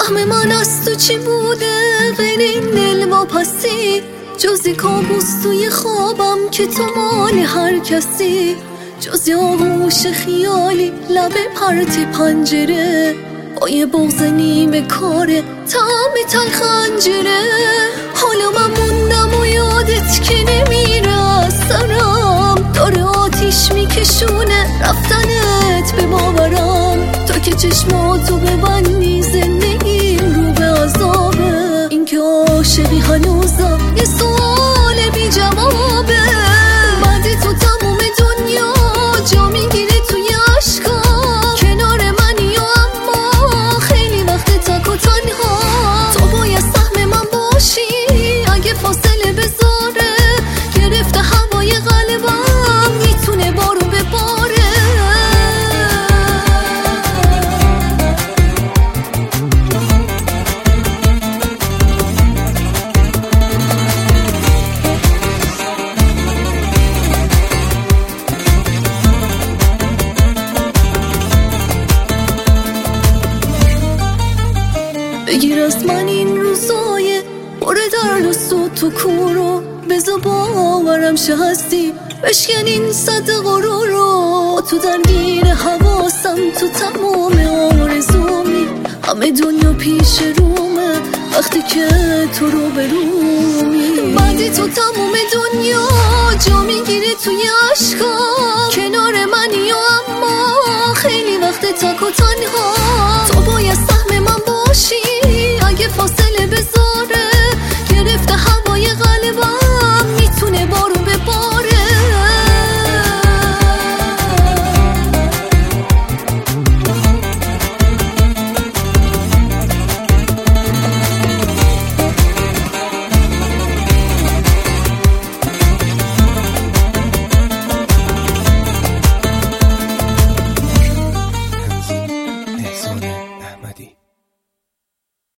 سهم من از تو چی بوده غیر این دلواپسی؟ جزی کابوس توی خوابم که تو مال هر کسی، جزی آغوش خیالی لب پرت پنجره، با یه بغض نیمه کاره طعم تلخ خنجره. حالا من موندم و یادت که نمیره از سرم، داره آتیش میکشونه رفتنت به باورم. تا که چشماتو ببندی زندگیم رو به عذابه، این که عاشقی هنوزم یه سوال بی جوابه. بعد تو تموم دنیا جا میگیره توی عشقا، کنار منی و اما خیلی وقت تک و تنها. تو باید سهم من باشی اگه فاصله بذاره، گرفته هوای قلبم میتونه بارو بباره. بگیر از من این روزای پر درد و سوت و کورو، بذار باورم شه هستی بشکن این سد غرورو. تو درگیر حواسم تو تمام آرزومی، همه دنیا پیش رومه وقتی که تو رو برومی. بعد تو تمام دنیا جا میگیره توی عشقا، کنار منی و اما خیلی وقت تک و تنها.